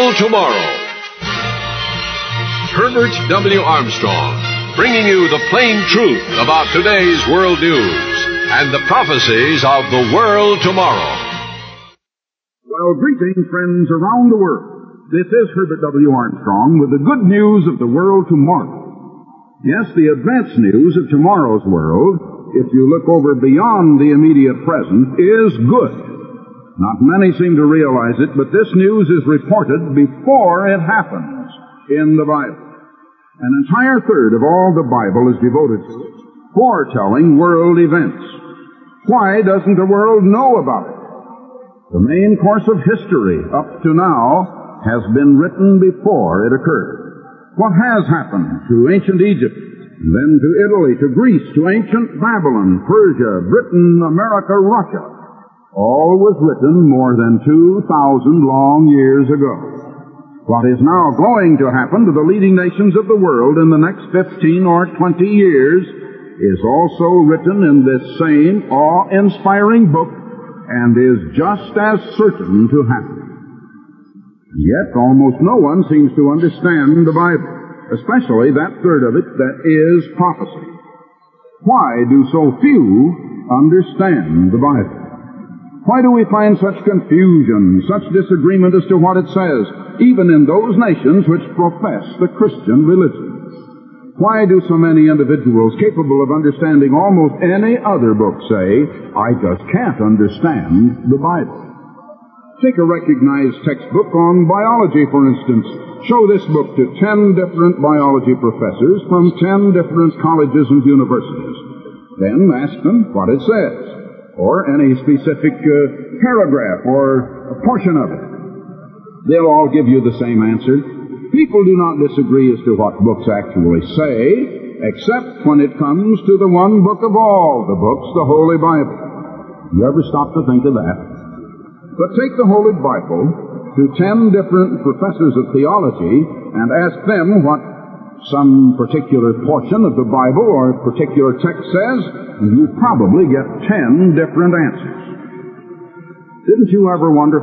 World Tomorrow. Herbert W. Armstrong, bringing you the plain truth about today's world news and the prophecies of the world tomorrow. Well, greetings, friends around the world. This is Herbert W. Armstrong with the good news of the world tomorrow. Yes, the advanced news of tomorrow's world, if you look over beyond the immediate present, is good. Not many seem to realize it, but this news is reported before it happens in the Bible. An entire third of all the Bible is devoted to it, foretelling world events. Why doesn't the world know about it? The main course of history up to now has been written before it occurred. What has happened to ancient Egypt, and then to Italy, to Greece, to ancient Babylon, Persia, Britain, America, Russia, all was written more than 2,000 long years ago. What is now going to happen to the leading nations of the world in the next 15 or 20 years is also written in this same awe-inspiring book and is just as certain to happen. Yet almost no one seems to understand the Bible, especially that third of it that is prophecy. Why do so few understand the Bible? Why do we find such confusion, such disagreement as to what it says, even in those nations which profess the Christian religion? Why do so many individuals capable of understanding almost any other book say, I just can't understand the Bible? Take a recognized textbook on biology, for instance. Show this book to 10 different biology professors from 10 different colleges and universities. Then ask them what it says, or any specific paragraph or a portion of it. They'll all give you the same answer. People do not disagree as to what books actually say, except when it comes to the one book of all the books, the Holy Bible. You ever stop to think of that? But take the Holy Bible to 10 different professors of theology and ask them what some particular portion of the Bible or a particular text says, and you probably get 10 different answers. Didn't you ever wonder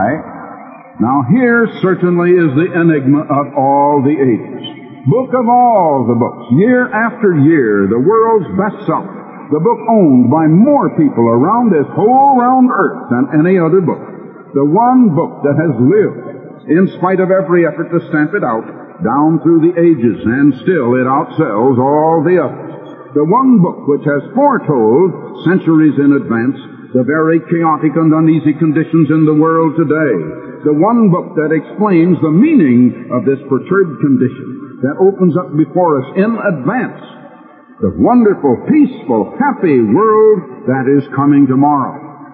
why? Now here certainly is the enigma of all the ages. Book of all the books, year after year, the world's bestseller, the book owned by more people around this whole round earth than any other book. The one book that has lived, in spite of every effort to stamp it out, down through the ages, and still it outsells all the others. The one book which has foretold, centuries in advance, the very chaotic and uneasy conditions in the world today. The one book that explains the meaning of this perturbed condition, that opens up before us in advance the wonderful, peaceful, happy world that is coming tomorrow.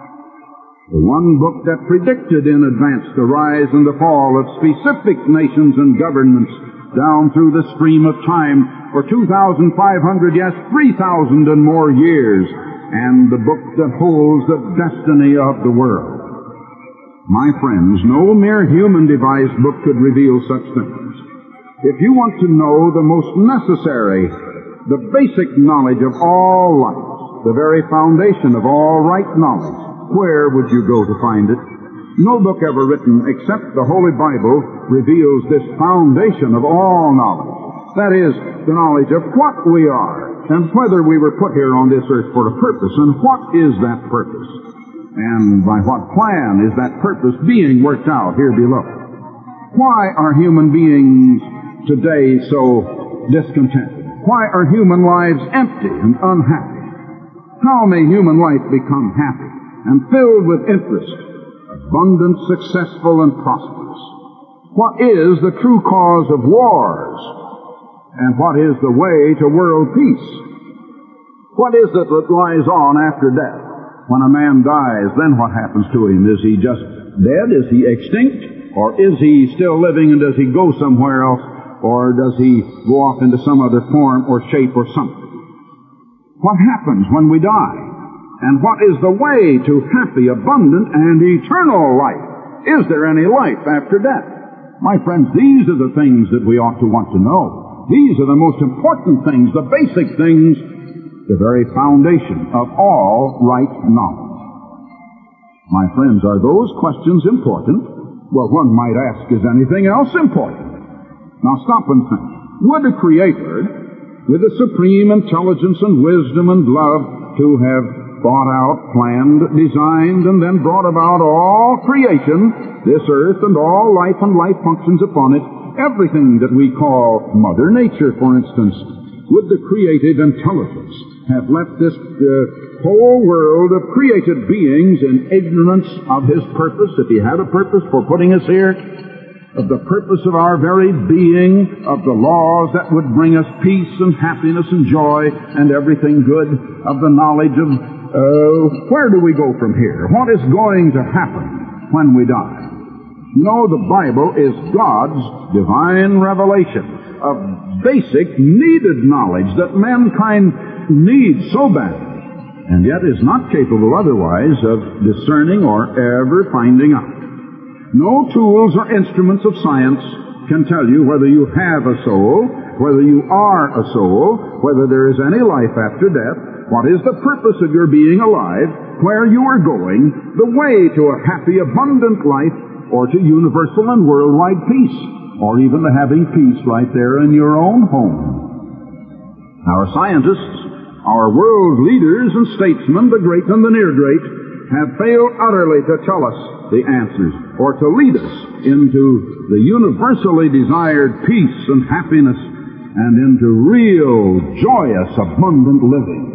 The one book that predicted in advance the rise and the fall of specific nations and governments down through the stream of time for 2,500, yes, 3,000 and more years, and the book that holds the destiny of the world. My friends, no mere human-devised book could reveal such things. If you want to know the most necessary, the basic knowledge of all life, the very foundation of all right knowledge, where would you go to find it? No book ever written except the Holy Bible reveals this foundation of all knowledge. That is, the knowledge of what we are, and whether we were put here on this earth for a purpose, and what is that purpose, and by what plan is that purpose being worked out here below. Why are human beings today so discontented? Why are human lives empty and unhappy? How may human life become happy and filled with interest, abundant, successful, and prosperous? What is the true cause of wars? And what is the way to world peace? What is it that lies on after death? When a man dies, then what happens to him? Is he just dead? Is he extinct? Or is he still living, and does he go somewhere else? Or does he go off into some other form or shape or something? What happens when we die? And what is the way to happy, abundant, and eternal life? Is there any life after death? My friends, these are the things that we ought to want to know. These are the most important things, the basic things, the very foundation of all right knowledge. My friends, are those questions important? Well, one might ask, is anything else important? Now stop and think. Would a Creator, with a supreme intelligence and wisdom and love, to have thought out, planned, designed, and then brought about all creation, this earth and all life and life functions upon it, everything that we call Mother Nature, for instance, would the creative intelligence have left this whole world of created beings in ignorance of His purpose, if He had a purpose for putting us here, of the purpose of our very being, of the laws that would bring us peace and happiness and joy and everything good, of the knowledge of where do we go from here? What is going to happen when we die? You know, the Bible is God's divine revelation of basic, needed knowledge that mankind needs so badly, and yet is not capable otherwise of discerning or ever finding out. No tools or instruments of science can tell you whether you have a soul, whether you are a soul, whether there is any life after death, what is the purpose of your being alive, where you are going, the way to a happy, abundant life, or to universal and worldwide peace, or even to having peace right there in your own home. Our scientists, our world leaders and statesmen, the great and the near great, have failed utterly to tell us the answers, or to lead us into the universally desired peace and happiness, and into real, joyous, abundant living.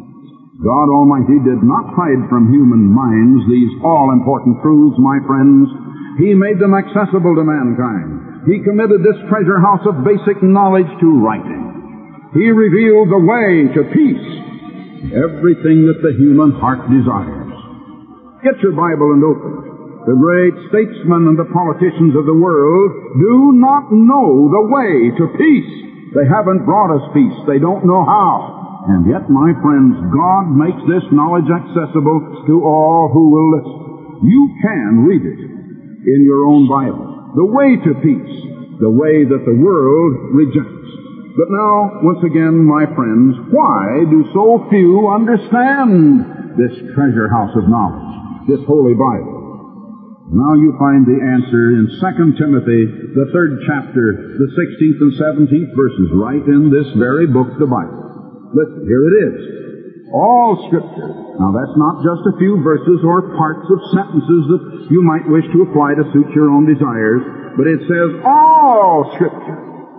God Almighty did not hide from human minds these all-important truths, my friends. He made them accessible to mankind. He committed this treasure house of basic knowledge to writing. He revealed the way to peace, everything that the human heart desires. Get your Bible and open it. The great statesmen and the politicians of the world do not know the way to peace. They haven't brought us peace. They don't know how. And yet, my friends, God makes this knowledge accessible to all who will listen. You can read it in your own Bible. The way to peace, the way that the world rejects. But now, once again, my friends, why do so few understand this treasure house of knowledge, this Holy Bible? Now you find the answer in 2 Timothy, the 3rd chapter, the 16th and 17th verses, right in this very book, the Bible. Listen, here it is. All Scripture. Now that's not just a few verses or parts of sentences that you might wish to apply to suit your own desires, but it says all Scripture.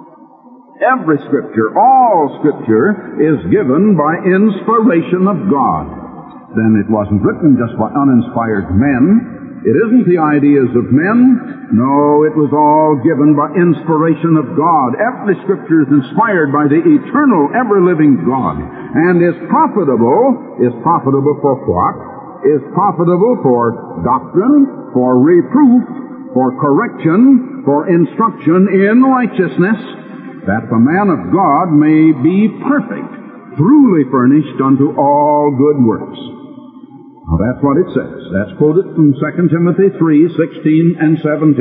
Every Scripture, all Scripture is given by inspiration of God. Then it wasn't written just by uninspired men. It isn't the ideas of men. No, it was all given by inspiration of God. Every Scripture is inspired by the eternal, ever-living God, and is profitable for what? Is profitable for doctrine, for reproof, for correction, for instruction in righteousness, that the man of God may be perfect, truly furnished unto all good works. Now that's what it says. That's quoted from 2 Timothy 3:16 and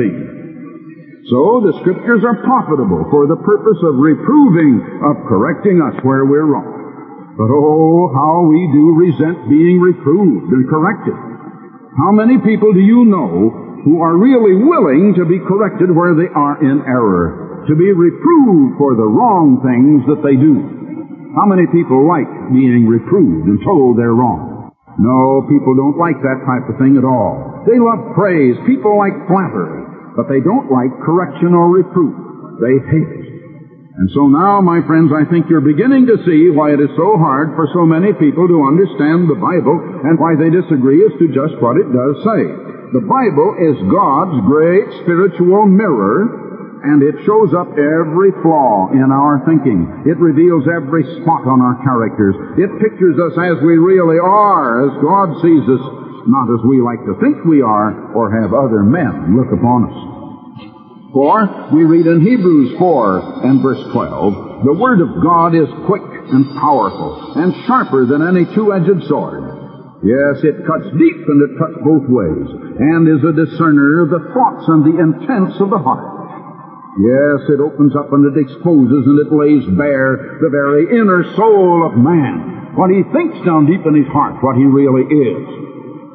17. So the Scriptures are profitable for the purpose of reproving, of correcting us where we're wrong. But oh, how we do resent being reproved and corrected. How many people do you know who are really willing to be corrected where they are in error, to be reproved for the wrong things that they do? How many people like being reproved and told they're wrong? No, people don't like that type of thing at all. They love praise. People like flattery. But they don't like correction or reproof. They hate it. And so now, my friends, I think you're beginning to see why it is so hard for so many people to understand the Bible and why they disagree as to just what it does say. The Bible is God's great spiritual mirror, and it shows up every flaw in our thinking. It reveals every spot on our characters. It pictures us as we really are, as God sees us, not as we like to think we are, or have other men look upon us. For we read in Hebrews 4 and verse 12, the Word of God is quick and powerful, and sharper than any two-edged sword. Yes, it cuts deep and it cuts both ways, and is a discerner of the thoughts and the intents of the heart. Yes, it opens up and it exposes and it lays bare the very inner soul of man, what he thinks down deep in his heart, what he really is.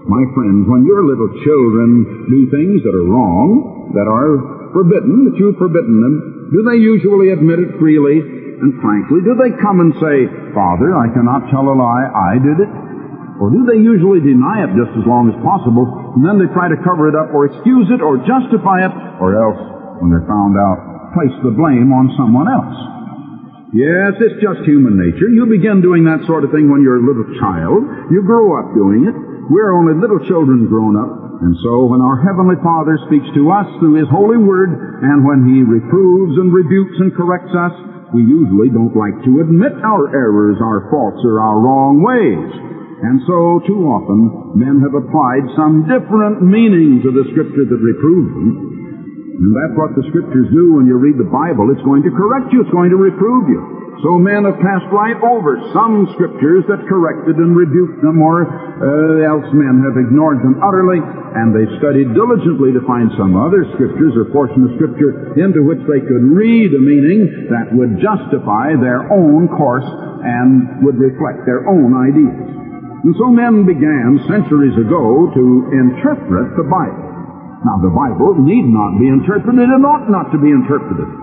My friends, when your little children do things that are wrong, that are forbidden, that you've forbidden them, do they usually admit it freely and frankly? Do they come and say, Father, I cannot tell a lie, I did it? Or do they usually deny it just as long as possible, and then they try to cover it up or excuse it or justify it, or else, when they're found out, place the blame on someone else? Yes, it's just human nature. You begin doing that sort of thing when you're a little child. You grow up doing it. We're only little children grown up. And so when our Heavenly Father speaks to us through His holy Word, and when He reproves and rebukes and corrects us, we usually don't like to admit our errors, our faults, or our wrong ways. And so, too often, men have applied some different meaning to the Scripture that reproves them. And that's what the Scriptures do when you read the Bible. It's going to correct you. It's going to reprove you. So men have passed right over some Scriptures that corrected and rebuked them, or else men have ignored them utterly, and they've studied diligently to find some other Scriptures or portion of Scripture into which they could read a meaning that would justify their own course and would reflect their own ideas. And so men began centuries ago to interpret the Bible. Now, the Bible need not be interpreted and ought not to be interpreted.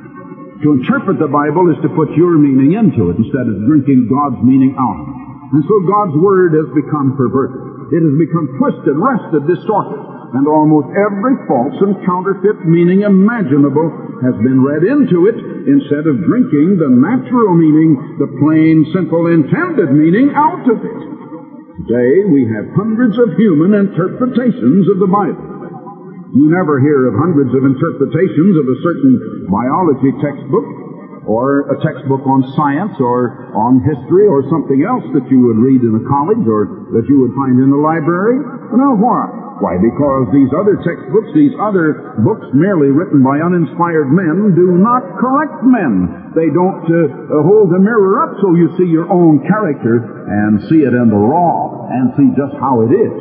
To interpret the Bible is to put your meaning into it instead of drinking God's meaning out of it. And so God's Word has become perverted. It has become twisted, wrested, distorted. And almost every false and counterfeit meaning imaginable has been read into it instead of drinking the natural meaning, the plain, simple, intended meaning out of it. Today we have hundreds of human interpretations of the Bible. You never hear of hundreds of interpretations of a certain biology textbook, or a textbook on science, or on history, or something else that you would read in a college, or that you would find in a library. Now, why? Why? Because these other textbooks, these other books merely written by uninspired men, do not correct men. They don't hold the mirror up so you see your own character and see it in the raw, and see just how it is.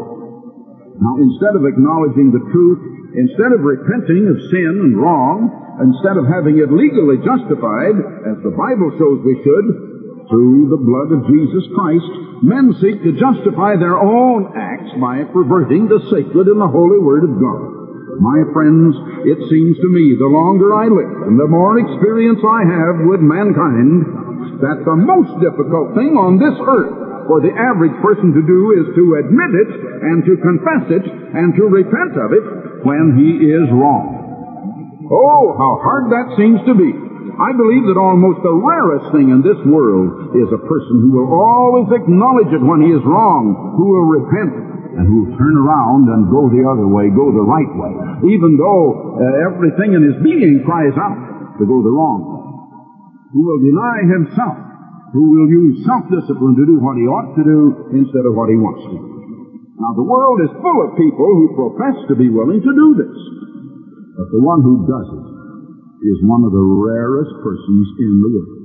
Now, instead of acknowledging the truth, instead of repenting of sin and wrong, instead of having it legally justified, as the Bible shows we should, through the blood of Jesus Christ, men seek to justify their own acts by perverting the sacred and the holy Word of God. My friends, it seems to me, the longer I live and the more experience I have with mankind, that the most difficult thing on this earth for the average person to do is to admit it and to confess it and to repent of it when he is wrong. Oh, how hard that seems to be. I believe that almost the rarest thing in this world is a person who will always acknowledge it when he is wrong, who will repent, and who will turn around and go the other way, go the right way, even though everything in his being cries out to go the wrong way. Who will deny himself, who will use self-discipline to do what he ought to do instead of what he wants to do. Now, the world is full of people who profess to be willing to do this, but the one who does it is one of the rarest persons in the world.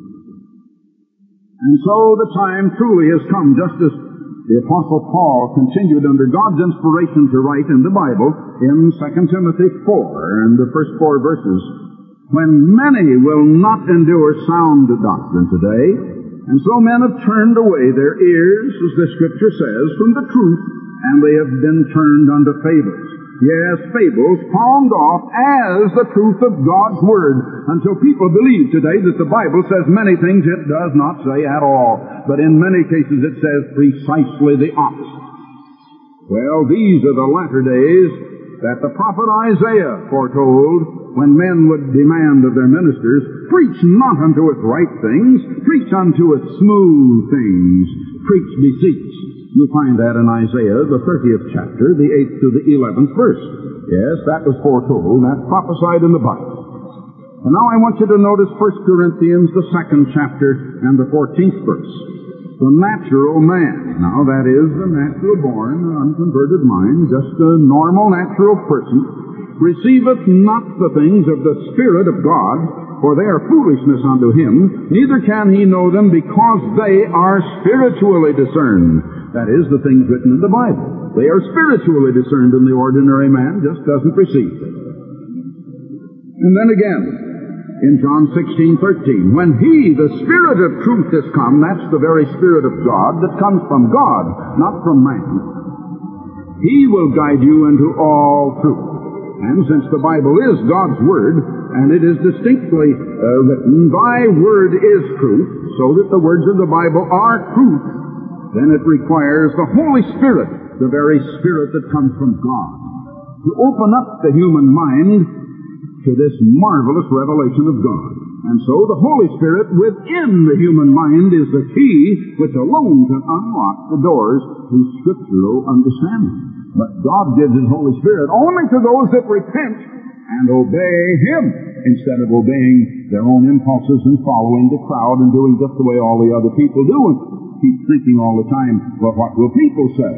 And so the time truly has come, just as the Apostle Paul continued under God's inspiration to write in the Bible in 2 Timothy 4 and the first 4 verses, when many will not endure sound doctrine today, and so men have turned away their ears, as the Scripture says, from the truth, and they have been turned unto fables. Yes, fables palmed off as the truth of God's Word, until people believe today that the Bible says many things it does not say at all, but in many cases it says precisely the opposite. Well, these are the latter days that the prophet Isaiah foretold, when men would demand of their ministers, preach not unto us right things, preach unto us smooth things, preach deceits. You'll find that in Isaiah, the 30th chapter, the 8th to the 11th verse. Yes, that was foretold, that's prophesied in the Bible. And now I want you to notice 1 Corinthians, the 2nd chapter, and the 14th verse. The natural man, now that is the natural-born, unconverted mind, just a normal natural person, receiveth not the things of the Spirit of God, for they are foolishness unto him, neither can he know them because they are spiritually discerned. That is, the things written in the Bible. They are spiritually discerned, and the ordinary man just doesn't receive them. And then again, in John 16:13, when he, the Spirit of truth, is come, that's the very Spirit of God that comes from God, not from man. He will guide you into all truth. And since the Bible is God's Word, and it is distinctly written, Thy Word is truth, so that the words of the Bible are truth, then it requires the Holy Spirit, the very Spirit that comes from God, to open up the human mind to this marvelous revelation of God. And so the Holy Spirit within the human mind is the key which alone can unlock the doors to scriptural understanding. But God gives His Holy Spirit only to those that repent and obey Him, instead of obeying their own impulses and following the crowd and doing just the way all the other people do and keep thinking all the time, well, what will people say?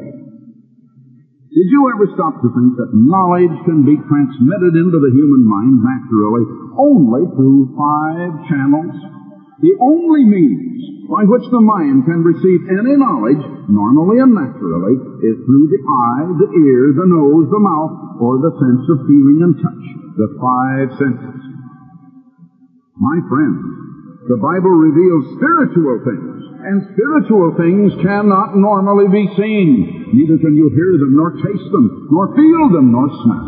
Did you ever stop to think that knowledge can be transmitted into the human mind naturally only through 5 channels? The only means by which the mind can receive any knowledge, normally and naturally, is through the eye, the ear, the nose, the mouth, or the sense of feeling and touch, the 5 senses. My friends, the Bible reveals spiritual things, and spiritual things cannot normally be seen. Neither can you hear them, nor taste them, nor feel them, nor smell.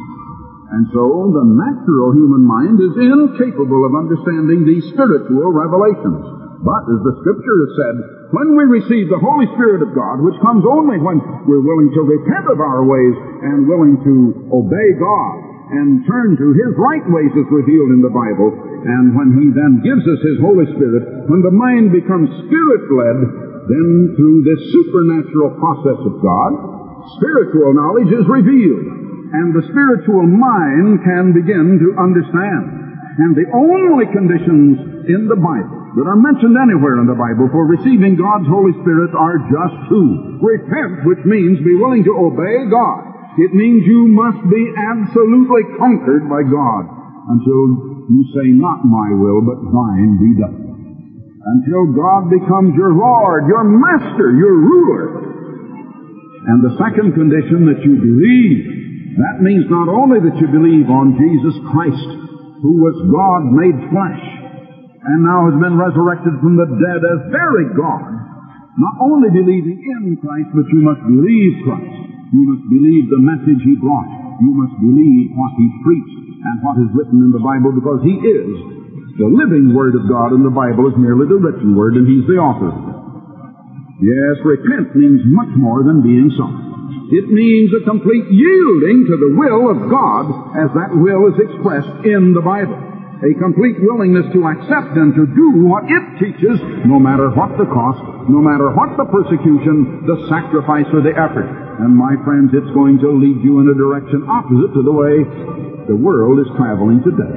And so the natural human mind is incapable of understanding these spiritual revelations. But, as the Scripture has said, when we receive the Holy Spirit of God, which comes only when we're willing to repent of our ways and willing to obey God and turn to His right ways as revealed in the Bible, and when He then gives us His Holy Spirit, when the mind becomes Spirit-led, then through this supernatural process of God, spiritual knowledge is revealed, and the spiritual mind can begin to understand. And the only conditions in the Bible that are mentioned anywhere in the Bible for receiving God's Holy Spirit are just 2. Repent, which means be willing to obey God. It means you must be absolutely conquered by God until you say, not my will, but thine be done. Until God becomes your Lord, your Master, your ruler. And the second condition, that you believe. That means not only that you believe on Jesus Christ, who was God made flesh, and now has been resurrected from the dead as very God. Not only believing in Christ, but you must believe Christ. You must believe the message He brought. You must believe what He preached and what is written in the Bible, because He is the living Word of God, and the Bible is merely the written Word, and He's the author. Yes, repent means much more than being sorry. It means a complete yielding to the will of God as that will is expressed in the Bible. A complete willingness to accept and to do what it teaches, no matter what the cost, no matter what the persecution, the sacrifice, or the effort. And my friends, it's going to lead you in a direction opposite to the way the world is traveling today.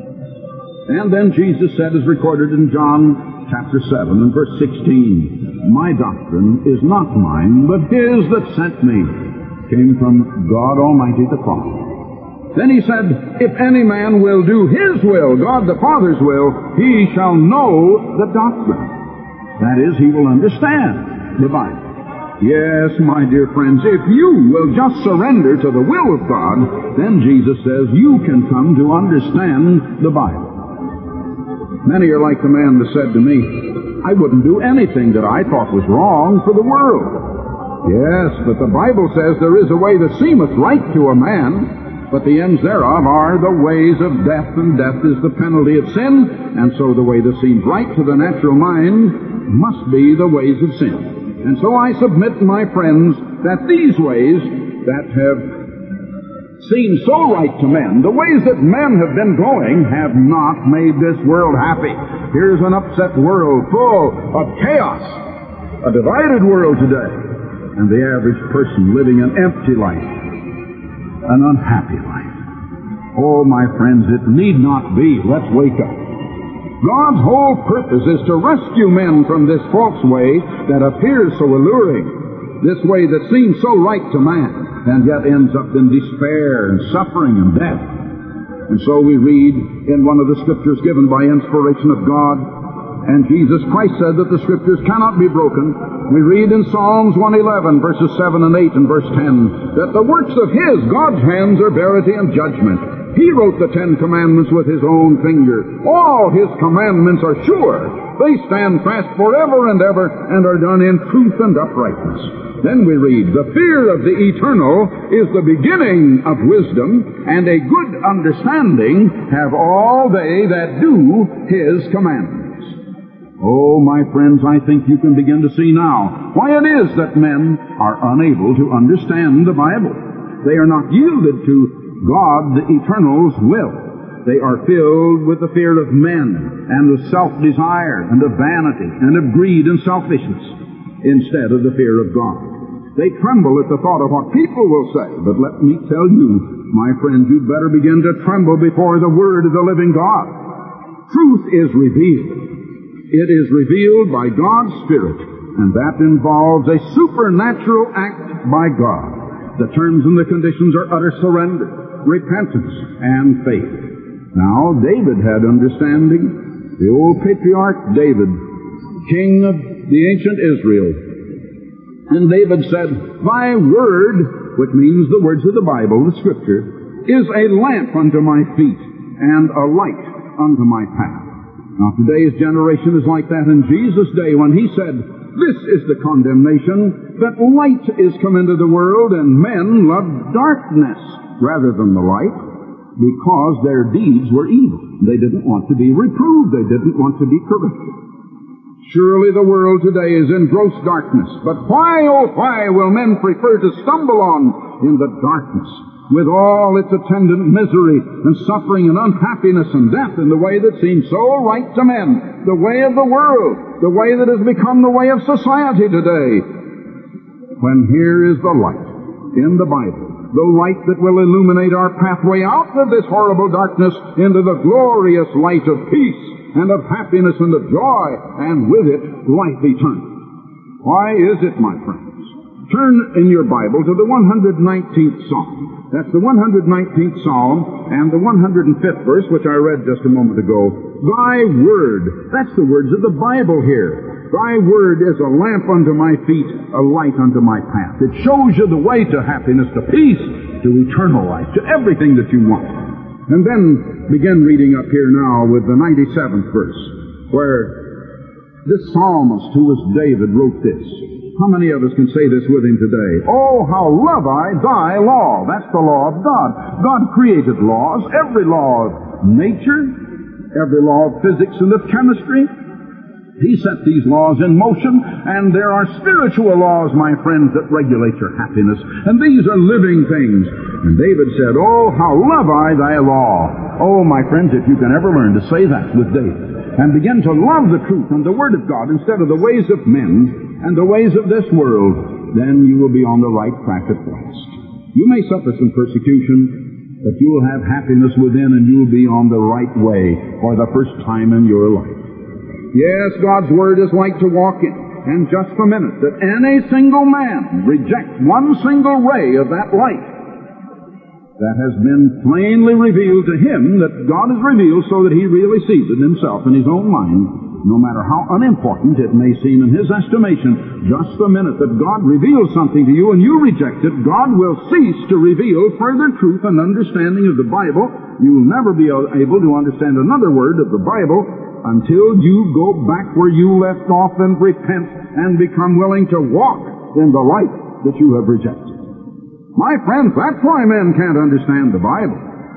And then Jesus said, as recorded in John chapter 7 and verse 16, my doctrine is not mine, but His that sent me. Came from God Almighty the Father. Then He said, if any man will do His will, God the Father's will, he shall know the doctrine. That is, he will understand the Bible. Yes, my dear friends, if you will just surrender to the will of God, then Jesus says you can come to understand the Bible. Many are like the man that said to me, I wouldn't do anything that I thought was wrong for the world. Yes, but the Bible says there is a way that seemeth right to a man, but the ends thereof are the ways of death, and death is the penalty of sin, and so the way that seems right to the natural mind must be the ways of sin. And so I submit, my friends, that these ways that have seemed so right to men, the ways that men have been going, have not made this world happy. Here's an upset world full of chaos, a divided world today. And the average person living an empty life, an unhappy life. Oh, my friends, it need not be. Let's wake up. God's whole purpose is to rescue men from this false way that appears so alluring, this way that seems so right to man, and yet ends up in despair and suffering and death. And so we read in one of the Scriptures given by inspiration of God, and Jesus Christ said that the Scriptures cannot be broken. We read in Psalms 111, verses 7 and 8 and verse 10, that the works of His, God's hands, are verity and judgment. He wrote the 10 Commandments with His own finger. All His commandments are sure. They stand fast forever and ever and are done in truth and uprightness. Then we read, the fear of the eternal is the beginning of wisdom, and a good understanding have all they that do His commandments. Oh, my friends, I think you can begin to see now why it is that men are unable to understand the Bible. They are not yielded to God, the Eternal's will. They are filled with the fear of men and of self-desire and of vanity and of greed and selfishness instead of the fear of God. They tremble at the thought of what people will say. But let me tell you, my friends, you'd better begin to tremble before the Word of the living God. Truth is revealed. It is revealed by God's Spirit, and that involves a supernatural act by God. The terms and the conditions are utter surrender, repentance, and faith. Now, David had understanding. The old patriarch David, king of the ancient Israel. And David said, Thy word, which means the words of the Bible, the Scripture, is a lamp unto my feet and a light unto my path. Now, today's generation is like that in Jesus' day when He said, This is the condemnation, that light is come into the world, and men love darkness rather than the light, because their deeds were evil. They didn't want to be reproved. They didn't want to be corrected. Surely the world today is in gross darkness. But why, oh why, will men prefer to stumble on in the darkness, with all its attendant misery and suffering and unhappiness and death in the way that seems so right to men, the way of the world, the way that has become the way of society today, when here is the light in the Bible, the light that will illuminate our pathway out of this horrible darkness into the glorious light of peace and of happiness and of joy, and with it, life eternal. Why is it, my friends? Turn in your Bible to the 119th Psalm. That's the 119th Psalm and the 105th verse, which I read just a moment ago. Thy word, that's the words of the Bible here. Thy word is a lamp unto my feet, a light unto my path. It shows you the way to happiness, to peace, to eternal life, to everything that you want. And then begin reading up here now with the 97th verse, where this psalmist, who was David, wrote this. How many of us can say this with him today? Oh, how love I thy law. That's the law of God. God created laws, every law of nature, every law of physics and of chemistry. He set these laws in motion, and there are spiritual laws, my friends, that regulate your happiness. And these are living things. And David said, Oh, how love I thy law. Oh, my friends, if you can ever learn to say that with David, and begin to love the truth and the Word of God instead of the ways of men and the ways of this world, then you will be on the right track at last. You may suffer some persecution, but you will have happiness within, and you will be on the right way for the first time in your life. Yes, God's Word is light to walk in. And just a minute that any single man rejects one single ray of that light that has been plainly revealed to him, that God has revealed so that he really sees it himself in his own mind, no matter how unimportant it may seem in his estimation, just the minute that God reveals something to you and you reject it, God will cease to reveal further truth and understanding of the Bible. You will never be able to understand another word of the Bible until you go back where you left off and repent and become willing to walk in the light that you have rejected. My friends, that's why men can't understand the Bible.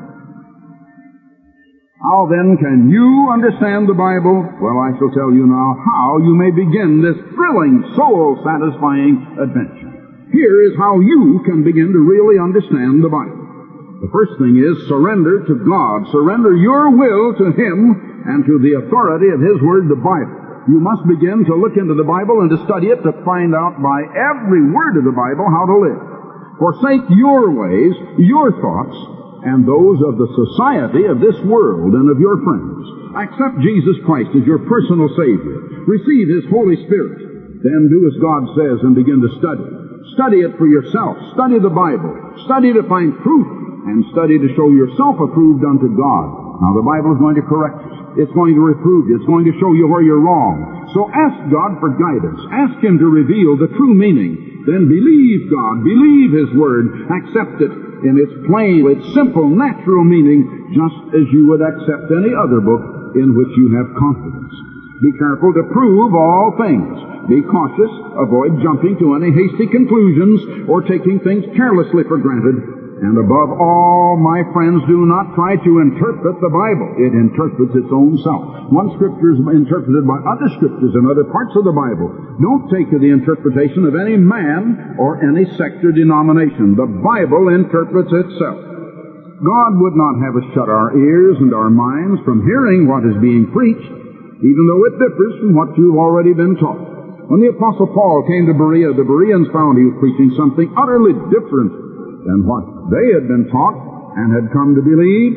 How then can you understand the Bible? Well, I shall tell you now how you may begin this thrilling, soul-satisfying adventure. Here is how you can begin to really understand the Bible. The first thing is surrender to God. Surrender your will to Him and to the authority of His Word, the Bible. You must begin to look into the Bible and to study it to find out by every word of the Bible how to live. Forsake your ways, your thoughts, and those of the society of this world and of your friends. Accept Jesus Christ as your personal Savior. Receive His Holy Spirit. Then do as God says and begin to study. Study it for yourself. Study the Bible. Study to find truth, and study to show yourself approved unto God. Now, the Bible is going to correct you. It's going to reprove you. It's going to show you where you're wrong. So ask God for guidance. Ask Him to reveal the true meaning. Then believe God. Believe His Word. Accept it in its plain, its simple, natural meaning, just as you would accept any other book in which you have confidence. Be careful to prove all things. Be cautious. Avoid jumping to any hasty conclusions or taking things carelessly for granted. And above all, my friends, do not try to interpret the Bible. It interprets its own self. One scripture is interpreted by other scriptures in other parts of the Bible. Don't take to the interpretation of any man or any sect or denomination. The Bible interprets itself. God would not have us shut our ears and our minds from hearing what is being preached, even though it differs from what you've already been taught. When the Apostle Paul came to Berea, the Bereans found he was preaching something utterly different than what they had been taught and had come to believe.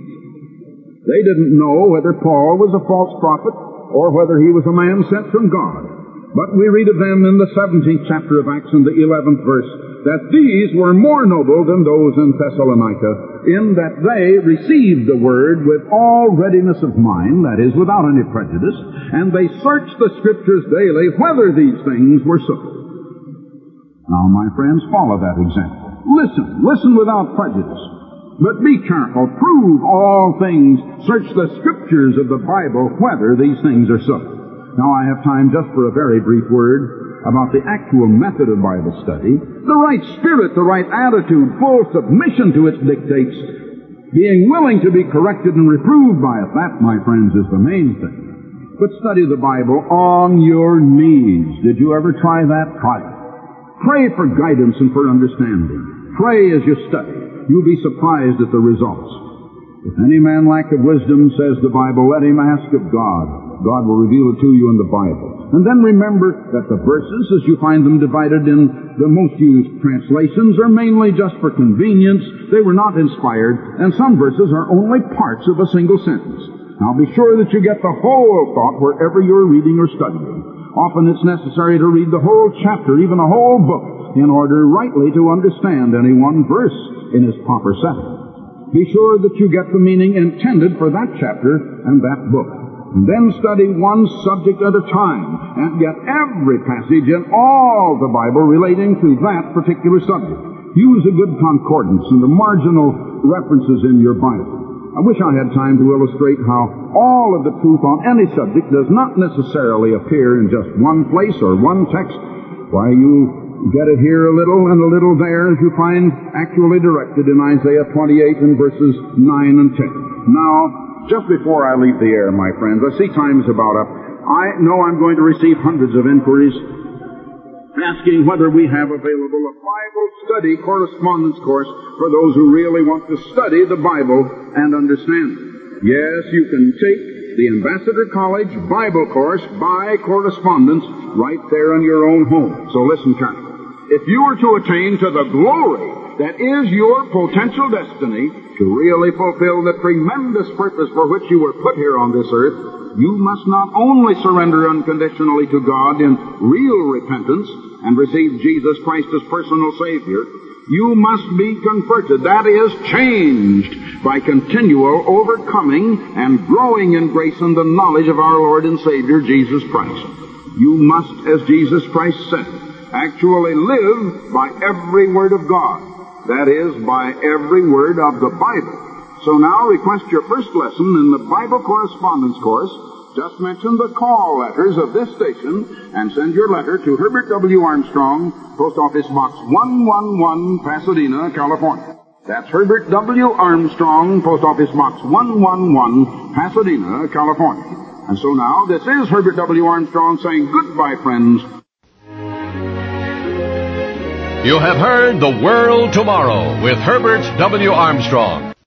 They didn't know whether Paul was a false prophet or whether he was a man sent from God. But we read of them in the 17th chapter of Acts in the 11th verse, that these were more noble than those in Thessalonica, in that they received the word with all readiness of mind, that is, without any prejudice, and they searched the Scriptures daily whether these things were so. Now, my friends, follow that example. Listen without prejudice. But be careful. Prove all things. Search the Scriptures of the Bible whether these things are so. Now, I have time just for a very brief word about the actual method of Bible study. The right spirit, the right attitude, full submission to its dictates, being willing to be corrected and reproved by it. That, my friends, is the main thing. But study the Bible on your knees. Did you ever try that? Try it. Pray for guidance and for understanding. Pray as you study. You'll be surprised at the results. If any man lack of wisdom, says the Bible, let him ask of God. God will reveal it to you in the Bible. And then remember that the verses, as you find them divided in the most used translations, are mainly just for convenience. They were not inspired, and some verses are only parts of a single sentence. Now be sure that you get the whole thought wherever you're reading or studying. Often it's necessary to read the whole chapter, even a whole book, in order rightly to understand any one verse in its proper setting. Be sure that you get the meaning intended for that chapter and that book. And then study one subject at a time and get every passage in all the Bible relating to that particular subject. Use a good concordance and the marginal references in your Bible. I wish I had time to illustrate how all of the truth on any subject does not necessarily appear in just one place or one text. Why, you get it here a little and a little there, as you find actually directed in Isaiah 28 and verses 9 and 10. Now, just before I leave the air, my friends, I see time is about up. I know I'm going to receive hundreds of inquiries asking whether we have available a Bible study correspondence course for those who really want to study the Bible and understand it. Yes, you can take the Ambassador College Bible course by correspondence right there in your own home. So listen carefully. If you are to attain to the glory that is your potential destiny, to really fulfill the tremendous purpose for which you were put here on this earth, you must not only surrender unconditionally to God in real repentance and receive Jesus Christ as personal Savior, you must be converted. That is, changed by continual overcoming and growing in grace and the knowledge of our Lord and Savior, Jesus Christ. You must, as Jesus Christ said, actually live by every word of God. That is, by every word of the Bible. So now request your first lesson in the Bible correspondence course. Just mention the call letters of this station and send your letter to Herbert W. Armstrong, Post Office Box 111, Pasadena, California. That's Herbert W. Armstrong, Post Office Box 111, Pasadena, California. And so now, this is Herbert W. Armstrong saying goodbye, friends. You have heard The World Tomorrow with Herbert W. Armstrong.